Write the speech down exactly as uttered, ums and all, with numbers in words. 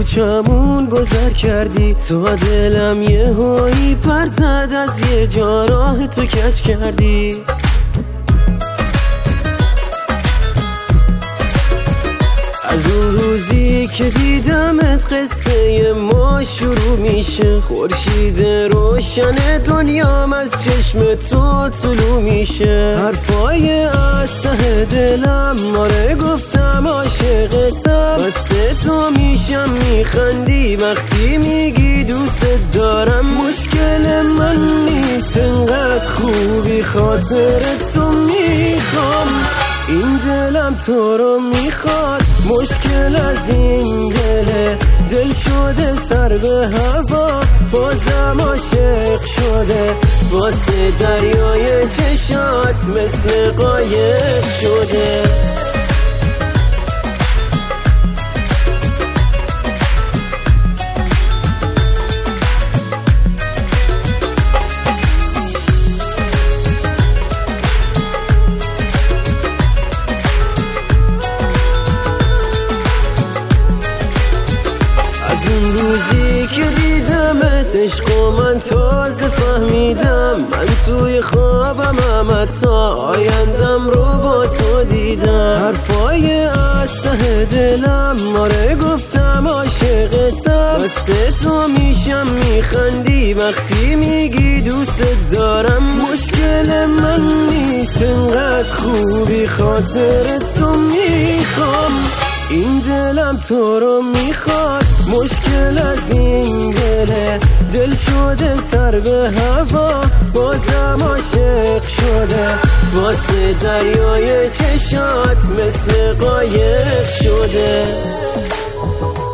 کوچمون گذر کردی، تا دلم یه هایی پر زد، از یه جا راه تو کج کردی. از اون روزی که دیدمت قصه ما شروع میشه، خورشید روشن دنیام از چشم تو طلوع میشه. حرفای از ته دلم آره گفتم عاشقتم، وسط تو میشم میخندی وقتی میگی دوست دارم. مشکل من نیست انقدر خوبی خاطرت تو میخوام، این دلم تو رو میخواد. مشکل از این دله، دل شده سر به هوا، بازم عاشق شده، واسه دریای چشات مثل قایق شده. روزی که دیدمت عشق و من تازه فهمیدم، من توی خوابم هم تا آیندم رو با تو دیدم. حرفای از ته دلم آره گفتم عاشقتم، وسط تو میشم میخندی وقتی میگی دوست دارم. مشکل من نیست انقدر خوبی خاطرت تو میخوام، این دلم تو رو میخواد. مشکل از این دله، دل شده سر به هوا، بازم عاشق شده، واسه دریای چشات مثل قایق شده.